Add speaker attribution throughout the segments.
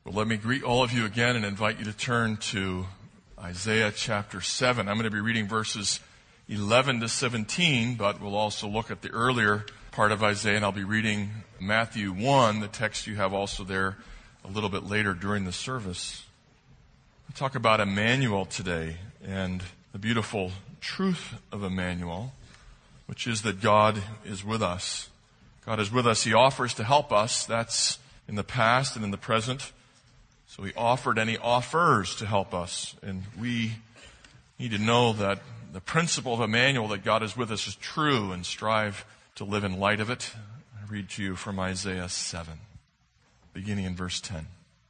Speaker 1: Well, let me greet all of you again and invite you to turn to Isaiah chapter 7. I'm going to be reading verses 11 to 17, but we'll also look at the earlier part of Isaiah, and I'll be reading Matthew 1, the text you have also there a little bit later during the service. We'll talk about Emmanuel today and the beautiful truth of Emmanuel, which is that God is with us. God is with us. He offers to help us. That's in the past and in the present. So he offered and he offers to help us. And we need to know that the principle of Emmanuel, that God is with us, is true, and strive to live in light of it. I read to you from Isaiah 7, beginning in verse 10.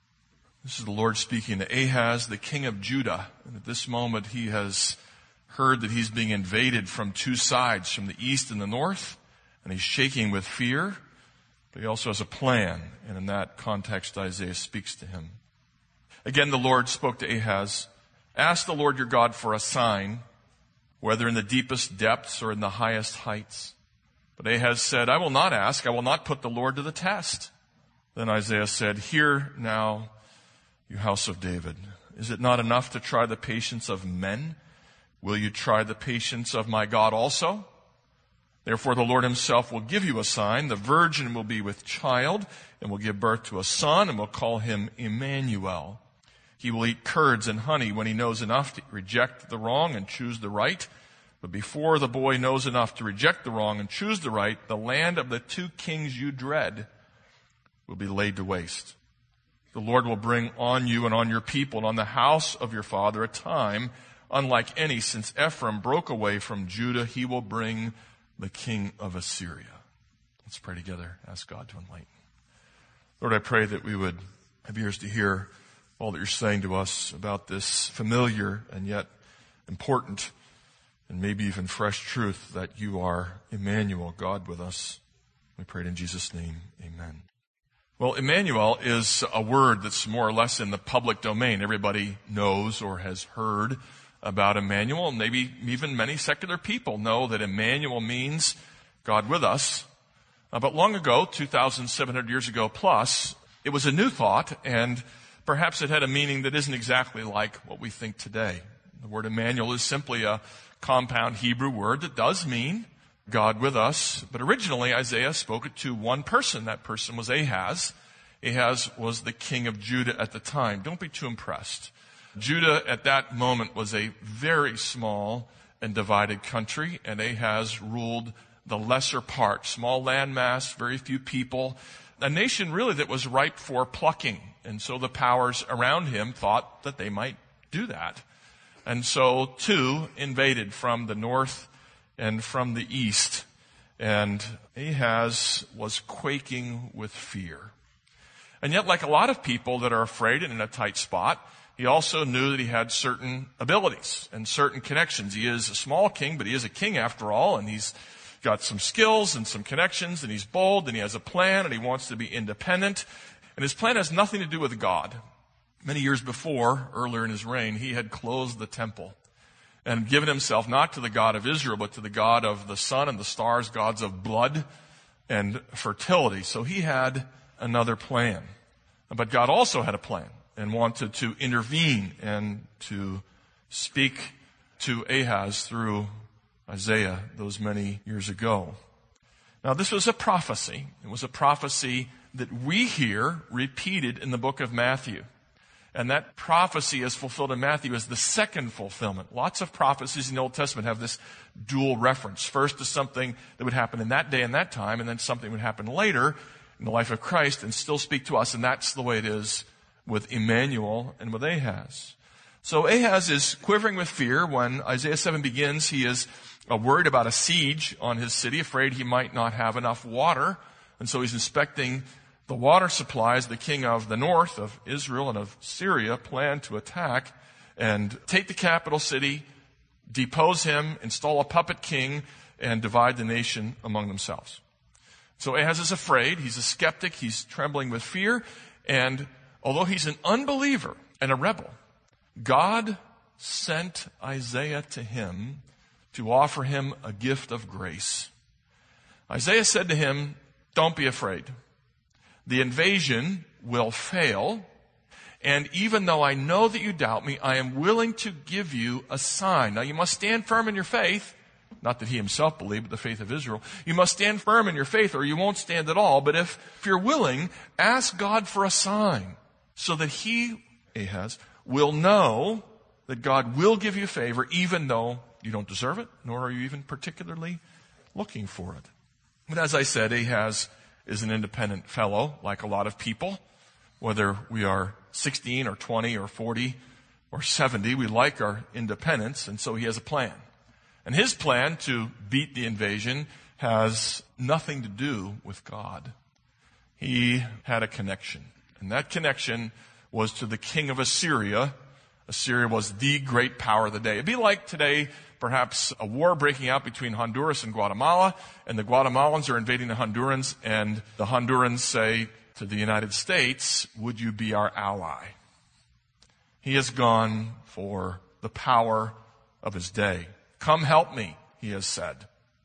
Speaker 1: This is the Lord speaking to Ahaz, the king of Judah. And at this moment he has heard that he's being invaded from two sides, from the east and the north. And he's shaking with fear. But he also has a plan. And in that context, Isaiah speaks to him. Again, the Lord spoke to Ahaz, "Ask the Lord your God for a sign, whether in the deepest depths or in the highest heights." But Ahaz said, "I will not ask. I will not put the Lord to the test." Then Isaiah said, "Hear now, you house of David. Is it not enough to try the patience of men? Will you try the patience of my God also? Therefore the Lord himself will give you a sign. The virgin will be with child and will give birth to a son and will call him Emmanuel. He will eat curds and honey when he knows enough to reject the wrong and choose the right. But before the boy knows enough to reject the wrong and choose the right, the land of the two kings you dread will be laid to waste. The Lord will bring on you and on your people and on the house of your father a time unlike any since Ephraim broke away from Judah. He will bring the king of Assyria." Let's pray together. Ask God to enlighten. Lord, I pray that we would have ears to hear all that you're saying to us about this familiar and yet important and maybe even fresh truth that you are Emmanuel, God with us. We pray it in Jesus' name. Amen. Well, Emmanuel is a word that's more or less in the public domain. Everybody knows or has heard about Emmanuel. Maybe even many secular people know that Emmanuel means God with us. But long ago, 2,700 years ago plus, it was a new thought, and perhaps it had a meaning that isn't exactly like what we think today. The word Emmanuel is simply a compound Hebrew word that does mean God with us. But originally, Isaiah spoke it to one person. That person was Ahaz. Ahaz was the king of Judah at the time. Don't be too impressed. Judah at that moment was a very small and divided country, and Ahaz ruled the lesser part. Small landmass, very few people. A nation really that was ripe for plucking. And so the powers around him thought that they might do that. And so two invaded from the north and from the east. And Ahaz was quaking with fear. And yet, like a lot of people that are afraid and in a tight spot, he also knew that he had certain abilities and certain connections. He is a small king, but he is a king after all, and he's got some skills and some connections, and he's bold, and he has a plan, and he wants to be independent. And his plan has nothing to do with God. Many years before, earlier in his reign, he had closed the temple and given himself not to the God of Israel, but to the God of the sun and the stars, gods of blood and fertility. So he had another plan. But God also had a plan and wanted to intervene and to speak to Ahaz through Isaiah those many years ago. Now, this was a prophecy. It was a prophecy that we hear repeated in the book of Matthew. And that prophecy as fulfilled in Matthew is the second fulfillment. Lots of prophecies in the Old Testament have this dual reference. First to something that would happen in that day and that time, and then something would happen later in the life of Christ and still speak to us. And that's the way it is with Emmanuel and with Ahaz. So Ahaz is quivering with fear. When Isaiah 7 begins, he is worried about a siege on his city, afraid he might not have enough water. And so he's inspecting the water supplies. The king of the north, of Israel and of Syria, planned to attack and take the capital city, depose him, install a puppet king, and divide the nation among themselves. So Ahaz is afraid. He's a skeptic. He's trembling with fear. And although he's an unbeliever and a rebel, God sent Isaiah to him to offer him a gift of grace. Isaiah said to him, "Don't be afraid. The invasion will fail, And even though I know that you doubt me, I am willing to give you a sign. Now you must stand firm in your faith. Not that he himself believed, but the faith of Israel. You must stand firm in your faith or you won't stand at all. But if you're willing, ask God for a sign so that he, Ahaz, will know that God will give you favor even though you don't deserve it, nor are you even particularly looking for it. But as I said, Ahaz is an independent fellow, like a lot of people. Whether we are 16 or 20 or 40 or 70, we like our independence, and so he has a plan. And his plan to beat the invasion has nothing to do with God. He had a connection, and that connection was to the king of Assyria. Assyria was the great power of the day. It'd be like today, perhaps a war breaking out between Honduras and Guatemala, and the Guatemalans are invading the Hondurans, and the Hondurans say to the United States, would you be our ally? He has gone for the power of his day. Come help me, he has said.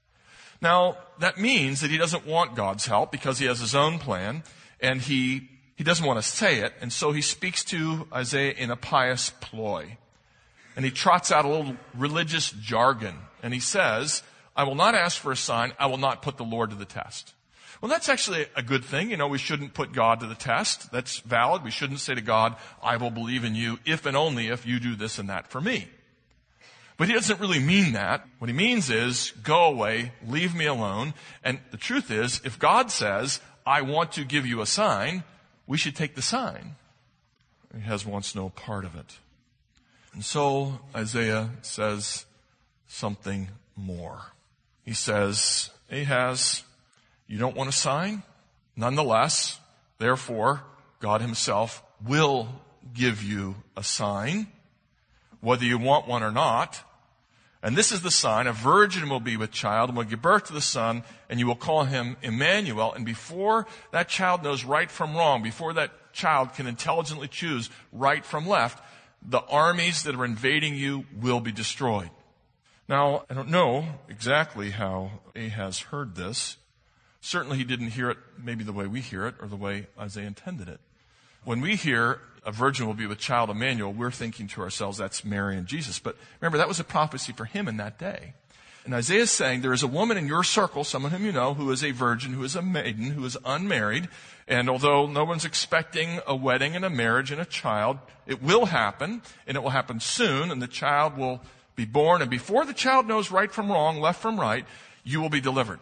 Speaker 1: Now, that means that he doesn't want God's help because he has his own plan, and he doesn't want to say it, and so he speaks to Isaiah in a pious ploy. And he trots out a little religious jargon, and he says, I will not ask for a sign, I will not put the Lord to the test. Well, that's actually a good thing. You know, we shouldn't put God to the test. That's valid. We shouldn't say to God, I will believe in you if and only if you do this and that for me. But he doesn't really mean that. What he means is, go away, leave me alone. And the truth is, if God says, I want to give you a sign, we should take the sign. Ahaz wants no part of it. And so Isaiah says something more. He says, Ahaz, you don't want a sign? Nonetheless, therefore, God himself will give you a sign, whether you want one or not. And this is the sign, a virgin will be with child and will give birth to the son, and you will call him Emmanuel. And before that child knows right from wrong, before that child can intelligently choose right from left, the armies that are invading you will be destroyed. Now, I don't know exactly how Ahaz heard this. Certainly he didn't hear it maybe the way we hear it or the way Isaiah intended it. When we hear a virgin will be with child Emmanuel, we're thinking to ourselves that's Mary and Jesus. But remember, that was a prophecy for him in that day. And Isaiah is saying there is a woman in your circle, someone whom you know, who is a virgin, who is a maiden, who is unmarried. And although no one's expecting a wedding and a marriage and a child, it will happen, and it will happen soon, and the child will be born. And before the child knows right from wrong, left from right, you will be delivered.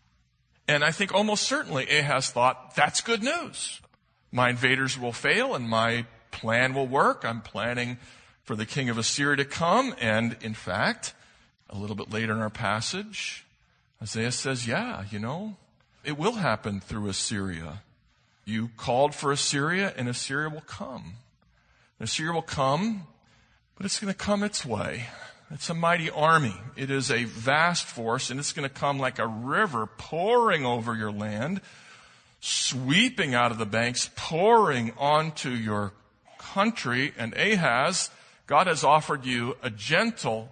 Speaker 1: And I think almost certainly Ahaz thought, that's good news. My invaders will fail and my plan will work. I'm planning for the king of Assyria to come. And in fact, a little bit later in our passage, Isaiah says, yeah, it will happen through Assyria. You called for Assyria and Assyria will come. And Assyria will come, but it's going to come its way. It's a mighty army. It is a vast force, and it's going to come like a river pouring over your land, sweeping out of the banks, pouring onto your country. And Ahaz, God has offered you a gentle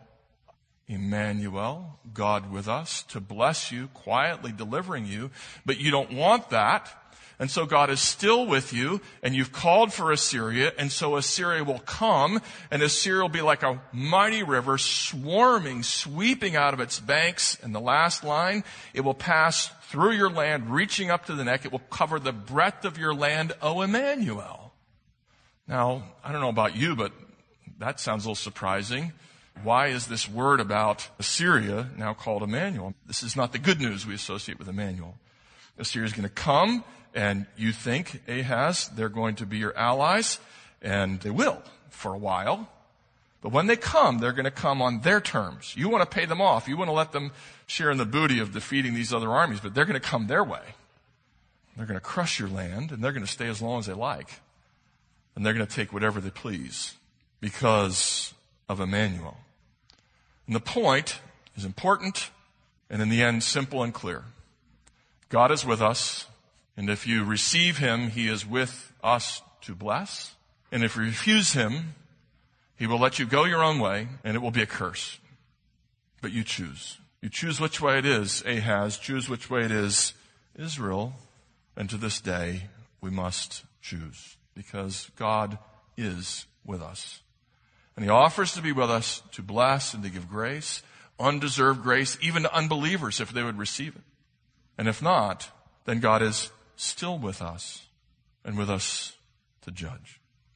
Speaker 1: Emmanuel, God with us, to bless you, quietly delivering you, but you don't want that. And so God is still with you, and you've called for Assyria, and so Assyria will come, and Assyria will be like a mighty river swarming, sweeping out of its banks. And the last line, it will pass through your land, reaching up to the neck. It will cover the breadth of your land, O Emmanuel. Now, I don't know about you, but that sounds a little surprising. Why is this word about Assyria now called Emmanuel? This is not the good news we associate with Emmanuel. Assyria is going to come, and you think, Ahaz, they're going to be your allies, and they will for a while. But when they come, they're going to come on their terms. You want to pay them off. You want to let them share in the booty of defeating these other armies, but they're going to come their way. They're going to crush your land, and they're going to stay as long as they like. And they're going to take whatever they please because of Emmanuel. And the point is important, and in the end, simple and clear. God is with us, and if you receive him, he is with us to bless. And if you refuse him, he will let you go your own way, and it will be a curse. But you choose. You choose which way it is, Ahaz. Choose which way it is, Israel. And to this day, we must choose, because God is with us. And he offers to be with us to bless and to give grace, undeserved grace, even to unbelievers if they would receive it. And if not, then God is still with us and with us to judge.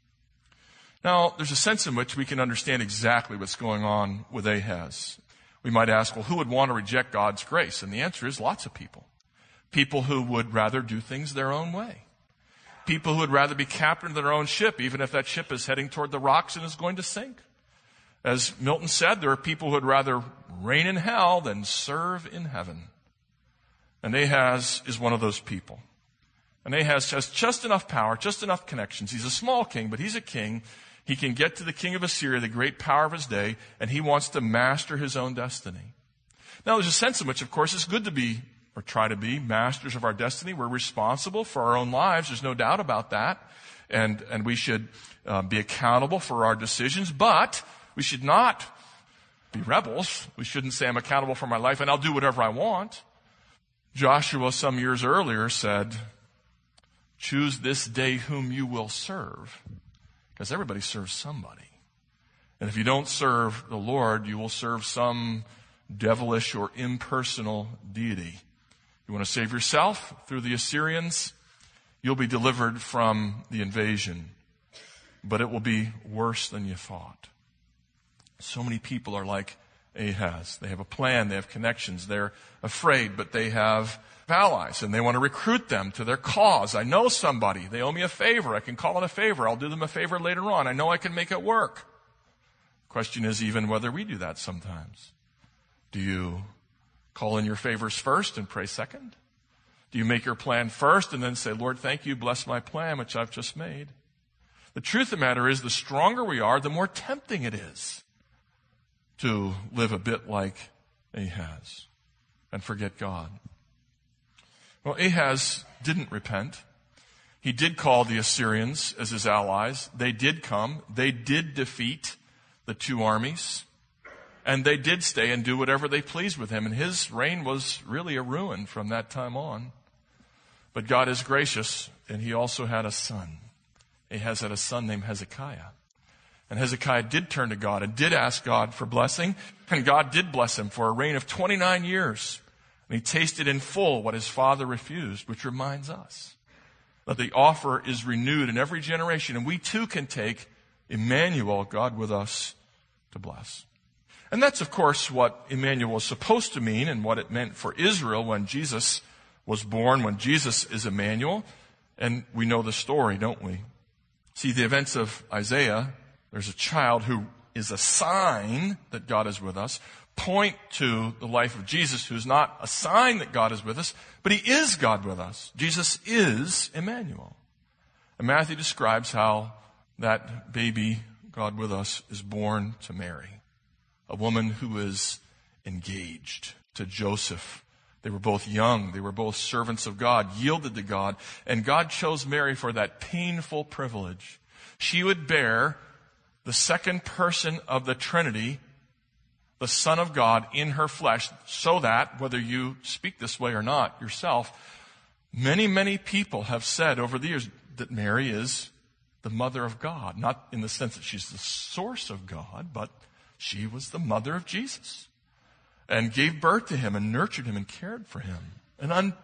Speaker 1: Now, there's a sense in which we can understand exactly what's going on with Ahaz. We might ask, well, who would want to reject God's grace? And the answer is lots of people. People who would rather do things their own way. People who would rather be captain of their own ship, even if that ship is heading toward the rocks and is going to sink. As Milton said, there are people who would rather reign in hell than serve in heaven. And Ahaz is one of those people. And Ahaz has just enough power, just enough connections. He's a small king, but he's a king. He can get to the king of Assyria, the great power of his day, and he wants to master his own destiny. Now, there's a sense in which, of course, it's good to be, or try to be, masters of our destiny. We're responsible for our own lives. There's no doubt about that. And we should be accountable for our decisions, but we should not be rebels. We shouldn't say, I'm accountable for my life and I'll do whatever I want. Joshua, some years earlier, said, choose this day whom you will serve. Because everybody serves somebody. And if you don't serve the Lord, you will serve some devilish or impersonal deity. You want to save yourself through the Assyrians? You'll be delivered from the invasion. But it will be worse than you thought. So many people are like Ahaz. They have a plan, they have connections, they're afraid, but they have allies, and they want to recruit them to their cause. I know somebody. They owe me a favor. I can call it a favor. I'll do them a favor later on. I know I can make it work. Question is even whether we do that sometimes. Do you call in your favors first and pray second? Do you make your plan first and then say, Lord, thank you, bless my plan, which I've just made? The truth of the matter is, the stronger we are, the more tempting it is to live a bit like Ahaz and forget God. Well, Ahaz didn't repent. He did call the Assyrians as his allies. They did come. They did defeat the two armies. And they did stay and do whatever they pleased with him. And his reign was really a ruin from that time on. But God is gracious, and he also had a son. Ahaz had a son named Hezekiah. And Hezekiah did turn to God and did ask God for blessing. And God did bless him for a reign of 29 years. And he tasted in full what his father refused, which reminds us that the offer is renewed in every generation. And we too can take Emmanuel, God with us, to bless. And that's, of course, what Emmanuel is supposed to mean and what it meant for Israel when Jesus was born, when Jesus is Emmanuel. And we know the story, don't we? See, the events of Isaiah, there's a child who is a sign that God is with us, point to the life of Jesus, who's not a sign that God is with us, but he is God with us. Jesus is Emmanuel. And Matthew describes how that baby, God with us, is born to Mary, a woman who is engaged to Joseph. They were both young. They were both servants of God, yielded to God. And God chose Mary for that painful privilege. She would bear the second person of the Trinity, the Son of God, in her flesh, so that, whether you speak this way or not yourself, many, many people have said over the years that Mary is the mother of God. Not in the sense that she's the source of God, but she was the mother of Jesus and gave birth to him and nurtured him and cared for him. An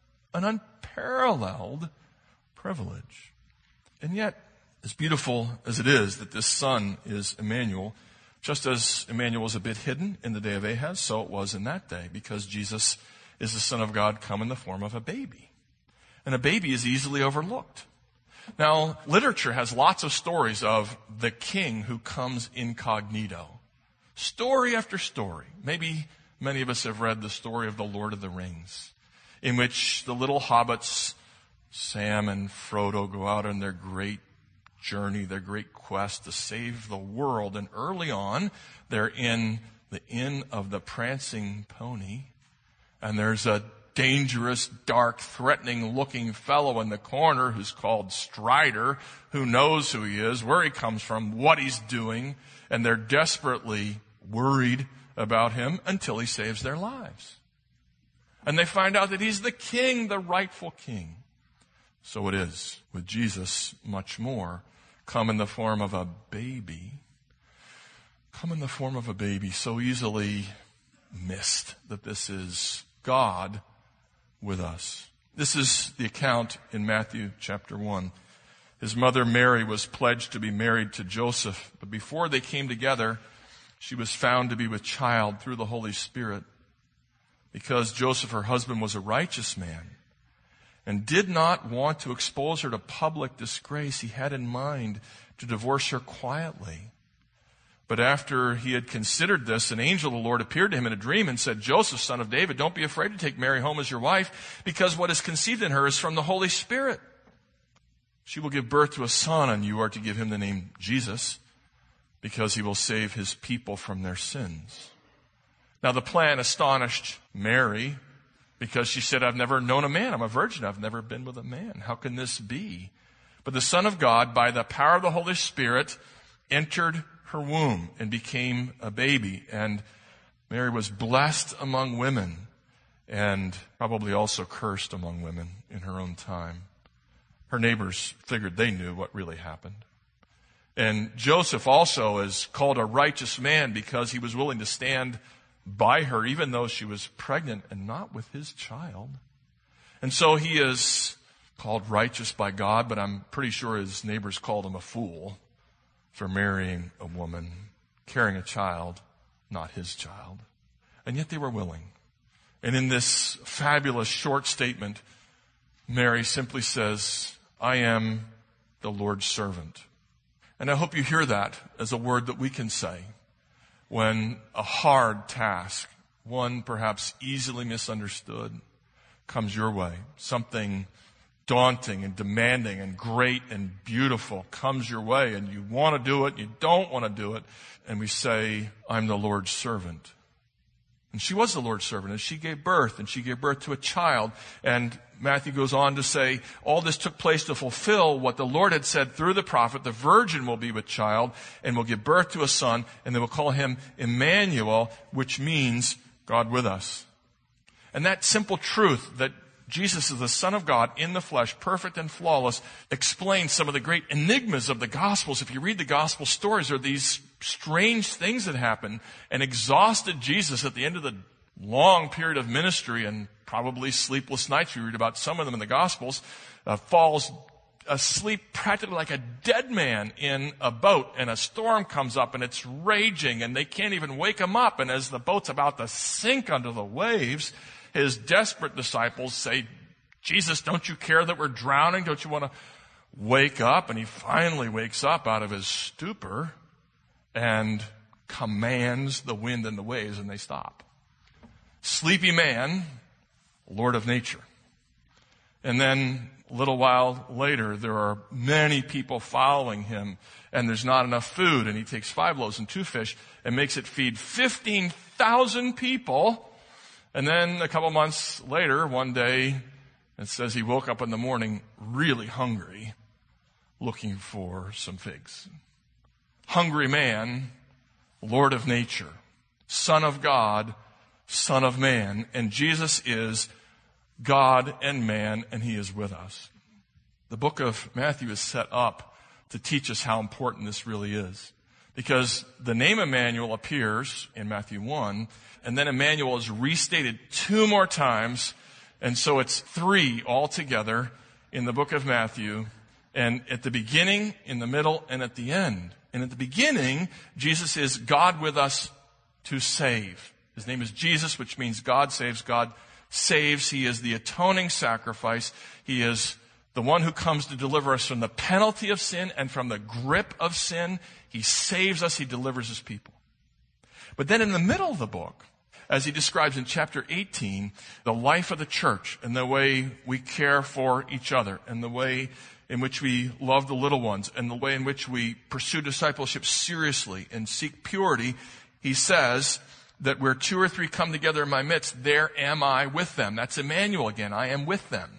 Speaker 1: unparalleled privilege. And yet, as beautiful as it is that this son is Emmanuel, just as Emmanuel was a bit hidden in the day of Ahaz, so it was in that day, because Jesus is the Son of God come in the form of a baby. And a baby is easily overlooked. Now, literature has lots of stories of the king who comes incognito. Story after story. Maybe many of us have read the story of the Lord of the Rings, in which the little hobbits, Sam and Frodo, go out on their great journey, their great quest to save the world. And early on, they're in the Inn of the Prancing Pony, and there's a dangerous, dark, threatening-looking fellow in the corner who's called Strider, who knows who he is, where he comes from, what he's doing, and they're desperately worried about him until he saves their lives. And they find out that he's the king, the rightful king. So it is with Jesus much more. come in the form of a baby. Come in the form of a baby, so easily missed that this is God with us. This is the account in Matthew chapter 1. His mother Mary was pledged to be married to Joseph, but before they came together, she was found to be with child through the Holy Spirit. Because Joseph, her husband, was a righteous man and did not want to expose her to public disgrace, he had in mind to divorce her quietly. But after he had considered this, an angel of the Lord appeared to him in a dream and said, Joseph, son of David, don't be afraid to take Mary home as your wife, because what is conceived in her is from the Holy Spirit. She will give birth to a son, and you are to give him the name Jesus, because he will save his people from their sins. Now the plan astonished Mary, because she said, I've never known a man. I'm a virgin. I've never been with a man. How can this be? But the Son of God, by the power of the Holy Spirit, entered her womb and became a baby. And Mary was blessed among women and probably also cursed among women in her own time. Her neighbors figured they knew what really happened. And Joseph also is called a righteous man because he was willing to stand by her even though she was pregnant and not with his child. And so he is called righteous by God, but I'm pretty sure his neighbors called him a fool for marrying a woman, carrying a child, not his child. And yet they were willing. And in this fabulous short statement, Mary simply says, I am the Lord's servant. And I hope you hear that as a word that we can say when a hard task, one perhaps easily misunderstood, comes your way. Something daunting and demanding and great and beautiful comes your way, and you want to do it, you don't want to do it, and we say, I'm the Lord's servant. And she was the Lord's servant, and she gave birth to a child. And Matthew goes on to say, all this took place to fulfill what the Lord had said through the prophet, the virgin will be with child and will give birth to a son, and they will call him Emmanuel, which means God with us. And that simple truth that Jesus is the Son of God in the flesh, perfect and flawless, explains some of the great enigmas of the Gospels. If you read the Gospel stories, there are these strange things that happen. And exhausted Jesus at the end of the long period of ministry and probably sleepless nights, we read about some of them in the Gospels, falls asleep practically like a dead man in a boat, and a storm comes up and it's raging and they can't even wake him up. And as the boat's about to sink under the waves, his desperate disciples say, Jesus, don't you care that we're drowning? Don't you want to wake up? And he finally wakes up out of his stupor and commands the wind and the waves, and they stop. Sleepy man, Lord of nature. And then a little while later, there are many people following him, and there's not enough food, and he takes 5 loaves and 2 fish and makes it feed 15,000 people. And then a couple months later, one day, it says he woke up in the morning really hungry, looking for some figs. Hungry man, Lord of nature, Son of God, Son of man. And Jesus is God and man, and he is with us. The book of Matthew is set up to teach us how important this really is. Because the name Emmanuel appears in Matthew 1, and then Emmanuel is restated 2 more times, and so it's 3 altogether in the book of Matthew, and at the beginning, in the middle, and at the end. And at the beginning, Jesus is God with us to save. His name is Jesus, which means God saves. God saves. He is the atoning sacrifice. He is the one who comes to deliver us from the penalty of sin and from the grip of sin. He saves us. He delivers his people. But then in the middle of the book, as he describes in chapter 18, the life of the church and the way we care for each other and the way in which we love the little ones and the way in which we pursue discipleship seriously and seek purity, he says that where 2 or 3 come together in my midst, there am I with them. That's Emmanuel again. I am with them.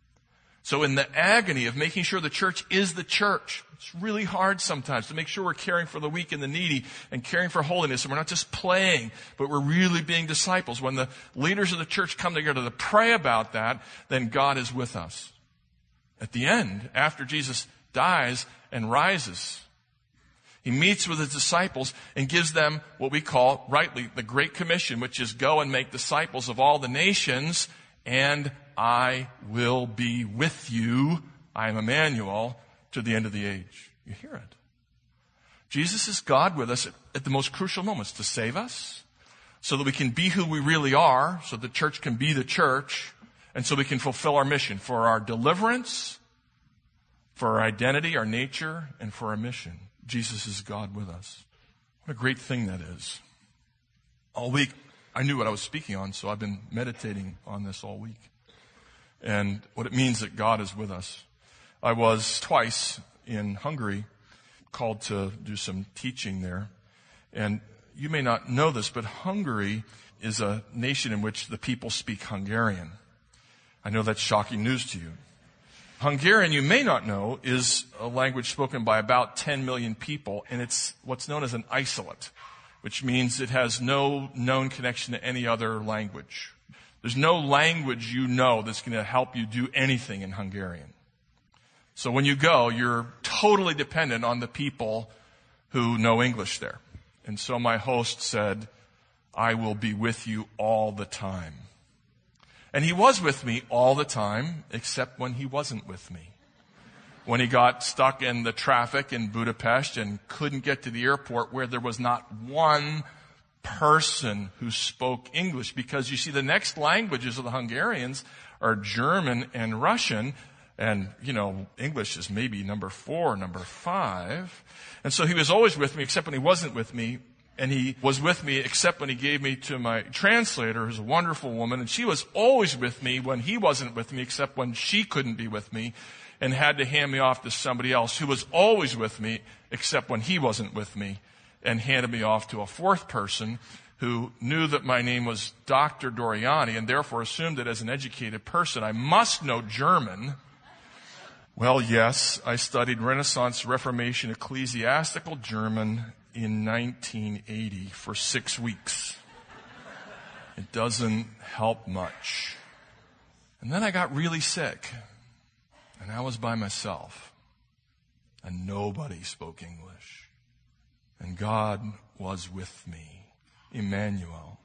Speaker 1: So in the agony of making sure the church is the church, it's really hard sometimes to make sure we're caring for the weak and the needy and caring for holiness, and we're not just playing, but we're really being disciples. When the leaders of the church come together to pray about that, then God is with us. At the end, after Jesus dies and rises. He meets with his disciples and gives them what we call, rightly, the Great Commission, which is go and make disciples of all the nations, and I will be with you, I am Emmanuel, to the end of the age. You hear it. Jesus is God with us at the most crucial moments to save us, so that we can be who we really are, so the church can be the church, and so we can fulfill our mission for our deliverance, for our identity, our nature, and for our mission. Jesus is God with us. What a great thing that is. All week, I knew what I was speaking on, so I've been meditating on this all week. And what it means that God is with us. I was twice in Hungary, called to do some teaching there. And you may not know this, but Hungary is a nation in which the people speak Hungarian. I know that's shocking news to you. Hungarian, you may not know, is a language spoken by about 10 million people, and it's what's known as an isolate, which means it has no known connection to any other language. There's no language you know that's going to help you do anything in Hungarian. So when you go, you're totally dependent on the people who know English there. And so my host said, I will be with you all the time. And he was with me all the time, except when he wasn't with me. When he got stuck in the traffic in Budapest and couldn't get to the airport where there was not one person who spoke English. Because you see, the next languages of the Hungarians are German and Russian. And, English is maybe number 4, number 5. And so he was always with me, except when he wasn't with me. And he was with me except when he gave me to my translator, who's a wonderful woman. And she was always with me when he wasn't with me, except when she couldn't be with me and had to hand me off to somebody else who was always with me, except when he wasn't with me, and handed me off to a fourth person who knew that my name was Dr. Doriani and therefore assumed that as an educated person I must know German. Well, yes, I studied Renaissance Reformation ecclesiastical German in 1980 for 6 weeks. It doesn't help much. And then I got really sick, and I was by myself, and nobody spoke English. And God was with me, Emmanuel.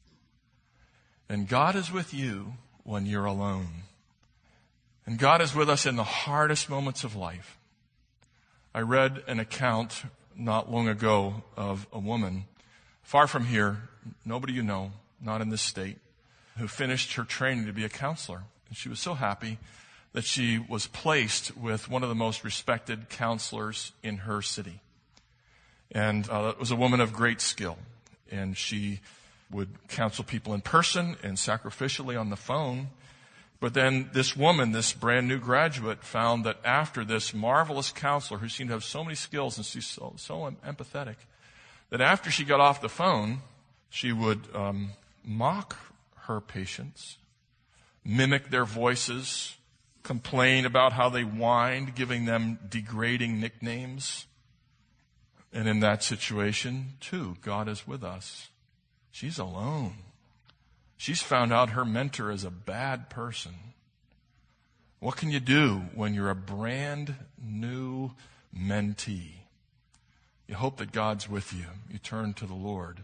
Speaker 1: And God is with you when you're alone. And God is with us in the hardest moments of life. I read an account not long ago of a woman far from here, nobody you know, not in this state, who finished her training to be a counselor. And she was so happy that she was placed with one of the most respected counselors in her city. And it was a woman of great skill. And she would counsel people in person and sacrificially on the phone. But then this woman, this brand new graduate, found that after this marvelous counselor who seemed to have so many skills and she's so empathetic, that after she got off the phone, she would mock her patients, mimic their voices, complain about how they whined, giving them degrading nicknames. And in that situation, too, God is with us. She's alone. She's found out her mentor is a bad person. What can you do when you're a brand new mentee? You hope that God's with you. You turn to the Lord.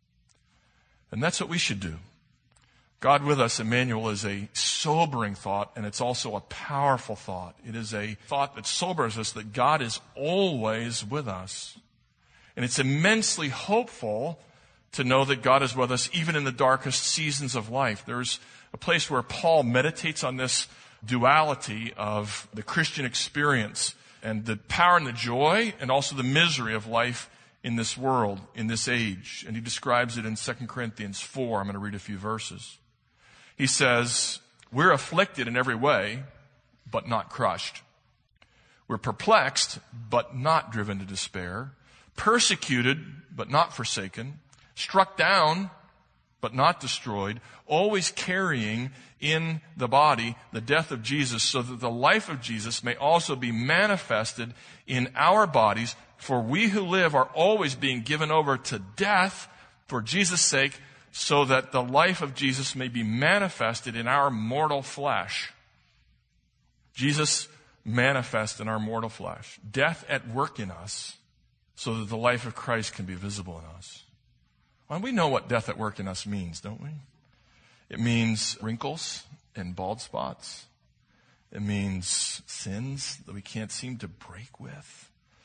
Speaker 1: And that's what we should do. God with us, Emmanuel, is a sobering thought, and it's also a powerful thought. It is a thought that sobers us that God is always with us. And it's immensely hopeful to know that God is with us even in the darkest seasons of life. There's a place where Paul meditates on this duality of the Christian experience and the power and the joy and also the misery of life in this world, in this age. And he describes it in 2 Corinthians 4. I'm going to read a few verses. He says, we're afflicted in every way, but not crushed. We're perplexed, but not driven to despair. Persecuted, but not forsaken. Struck down, but not destroyed, always carrying in the body the death of Jesus, so that the life of Jesus may also be manifested in our bodies. For we who live are always being given over to death for Jesus' sake, so that the life of Jesus may be manifested in our mortal flesh. Jesus manifest in our mortal flesh. Death at work in us so that the life of Christ can be visible in us. Well, we know what death at work in us means, don't we? It means wrinkles and bald spots. It means sins that we can't seem to break with.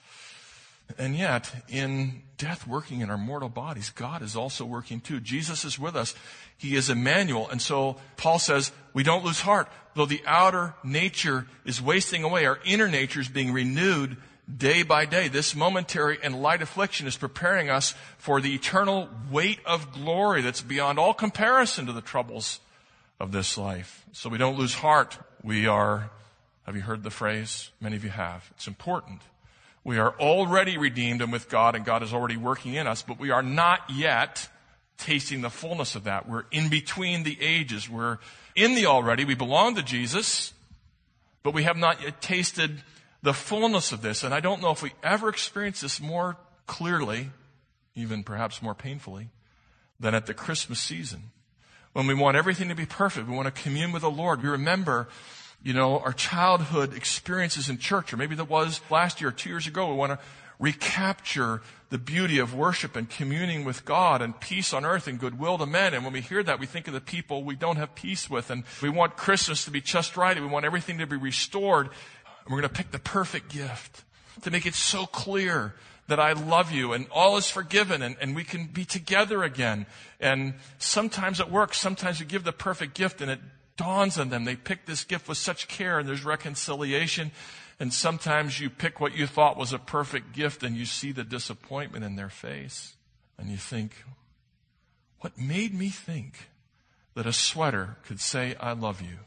Speaker 1: And yet, in death working in our mortal bodies, God is also working too. Jesus is with us. He is Emmanuel. And so Paul says, we don't lose heart. Though the outer nature is wasting away, our inner nature is being renewed day by day. This momentary and light affliction is preparing us for the eternal weight of glory that's beyond all comparison to the troubles of this life. So we don't lose heart. We are, have you heard the phrase? Many of you have. It's important. We are already redeemed and with God, and God is already working in us, but we are not yet tasting the fullness of that. We're in between the ages. We're in the already. We belong to Jesus, but we have not yet tasted the fullness of this. And I don't know if we ever experience this more clearly, even perhaps more painfully, than at the Christmas season. When we want everything to be perfect, we want to commune with the Lord. We remember, our childhood experiences in church, or maybe that was last year, 2 years ago. We want to recapture the beauty of worship and communing with God and peace on earth and goodwill to men. And when we hear that, we think of the people we don't have peace with. And we want Christmas to be just right. And we want everything to be restored. And we're going to pick the perfect gift to make it so clear that I love you and all is forgiven and we can be together again. And sometimes it works. Sometimes we give the perfect gift and it dawns on them. They pick this gift with such care and there's reconciliation. And sometimes you pick what you thought was a perfect gift and you see the disappointment in their face. And you think, what made me think that a sweater could say, I love you?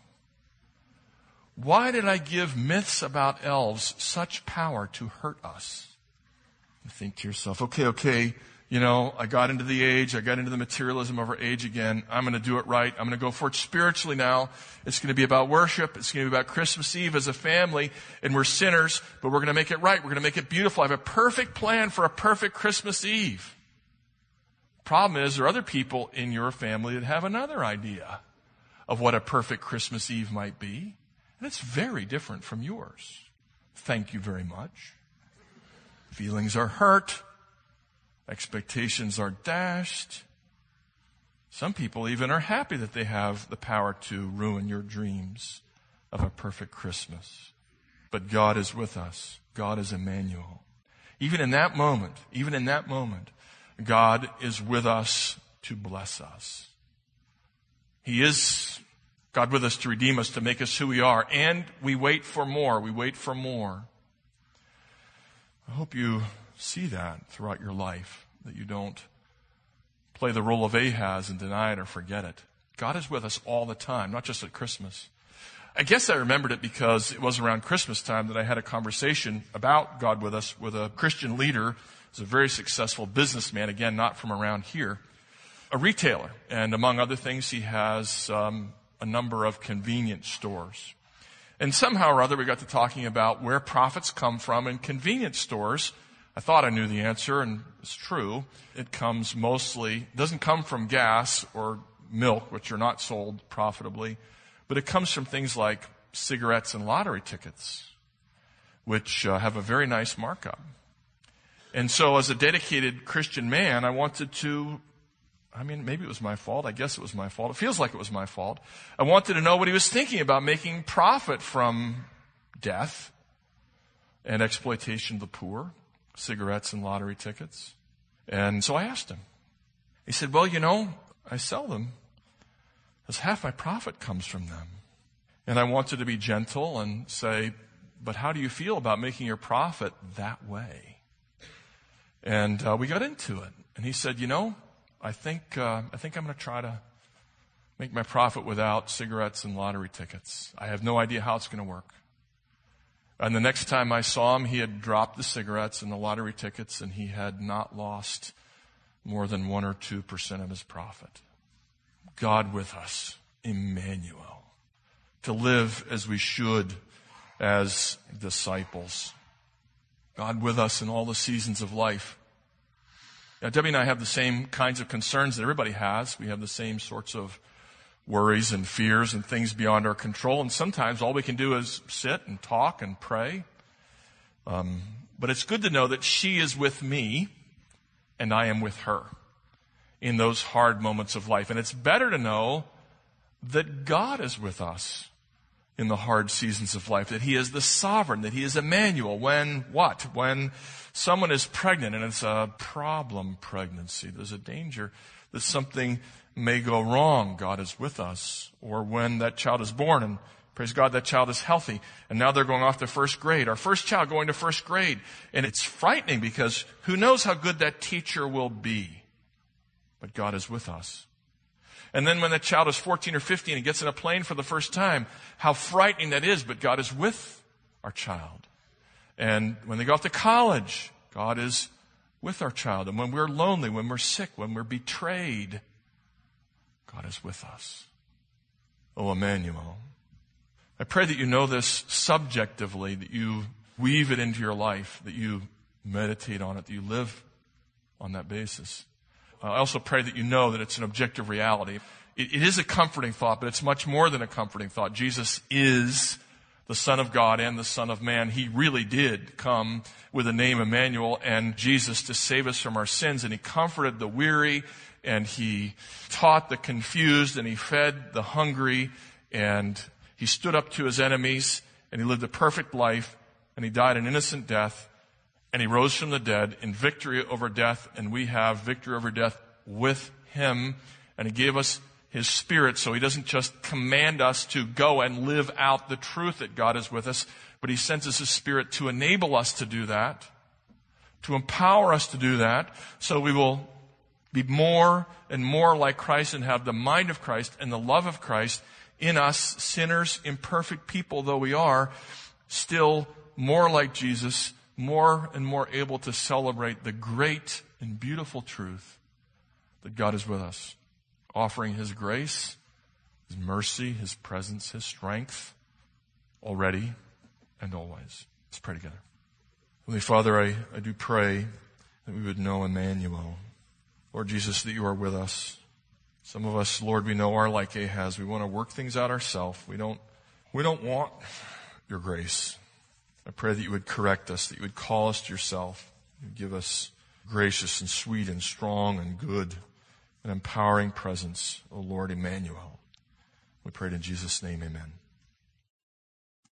Speaker 1: Why did I give myths about elves such power to hurt us? You think to yourself, okay, I got into the age, I got into the materialism of our age again. I'm going to do it right. I'm going to go for it spiritually now. It's going to be about worship. It's going to be about Christmas Eve as a family. And we're sinners, but we're going to make it right. We're going to make it beautiful. I have a perfect plan for a perfect Christmas Eve. Problem is, there are other people in your family that have another idea of what a perfect Christmas Eve might be. And it's very different from yours. Thank you very much. Feelings are hurt. Expectations are dashed. Some people even are happy that they have the power to ruin your dreams of a perfect Christmas. But God is with us. God is Emmanuel. Even in that moment, God is with us to bless us. He is God with us to redeem us, to make us who we are. And we wait for more. We wait for more. I hope you see that throughout your life, that you don't play the role of Ahaz and deny it or forget it. God is with us all the time, not just at Christmas. I guess I remembered it because it was around Christmas time that I had a conversation about God with us with a Christian leader. He's a very successful businessman, again, not from around here, a retailer. And among other things, he has a number of convenience stores. And somehow or other, we got to talking about where profits come from in convenience stores. I thought I knew the answer, and it's true. It doesn't come from gas or milk, which are not sold profitably, but it comes from things like cigarettes and lottery tickets, which have a very nice markup. And so as a dedicated Christian man, I wanted to, maybe it was my fault. I guess it was my fault. It feels like it was my fault. I wanted to know what he was thinking about making profit from death and exploitation of the poor, cigarettes and lottery tickets. And so I asked him. He said, well, I sell them because half my profit comes from them. And I wanted to be gentle and say, but how do you feel about making your profit that way? And we got into it. And he said, I think I'm going to try to make my profit without cigarettes and lottery tickets. I have no idea how it's going to work. And the next time I saw him, he had dropped the cigarettes and the lottery tickets, and he had not lost more than 1 or 2% of his profit. God with us, Emmanuel, to live as we should as disciples. God with us in all the seasons of life. Now, Debbie and I have the same kinds of concerns that everybody has. We have the same sorts of worries and fears and things beyond our control. And sometimes all we can do is sit and talk and pray. But it's good to know that she is with me and I am with her in those hard moments of life. And it's better to know that God is with us in the hard seasons of life, that He is the sovereign, that He is Emmanuel. When what? When someone is pregnant and it's a problem pregnancy, there's a danger that something may go wrong, God is with us. Or when that child is born and praise God, that child is healthy. And now they're going off to first grade. Our first child going to first grade. And it's frightening because who knows how good that teacher will be. But God is with us. And then when that child is 14 or 15 and gets in a plane for the first time, how frightening that is. But God is with our child. And when they go off to college, God is with our child. And when we're lonely, when we're sick, when we're betrayed, God is with us. Oh, Emmanuel. I pray that you know this subjectively, that you weave it into your life, that you meditate on it, that you live on that basis. I also pray that you know that it's an objective reality. It is a comforting thought, but it's much more than a comforting thought. Jesus is the Son of God and the Son of Man. He really did come with the name Emmanuel and Jesus to save us from our sins, and He comforted the weary, and He taught the confused, and He fed the hungry, and He stood up to His enemies, and He lived a perfect life, and He died an innocent death, and He rose from the dead in victory over death, and we have victory over death with Him, and He gave us His Spirit, so He doesn't just command us to go and live out the truth that God is with us, but He sends us His Spirit to enable us to do that, to empower us to do that, so we will be more and more like Christ and have the mind of Christ and the love of Christ in us, sinners, imperfect people though we are, still more like Jesus, more and more able to celebrate the great and beautiful truth that God is with us, offering His grace, His mercy, His presence, His strength, already and always. Let's pray together. Holy Father, I do pray that we would know Emmanuel. Lord Jesus, that You are with us. Some of us, Lord, we know are like Ahaz. We want to work things out ourselves. We don't want Your grace. I pray that You would correct us, that You would call us to Yourself. You would give us gracious and sweet and strong and good and empowering presence, O Lord Emmanuel. We pray it in Jesus' name, amen.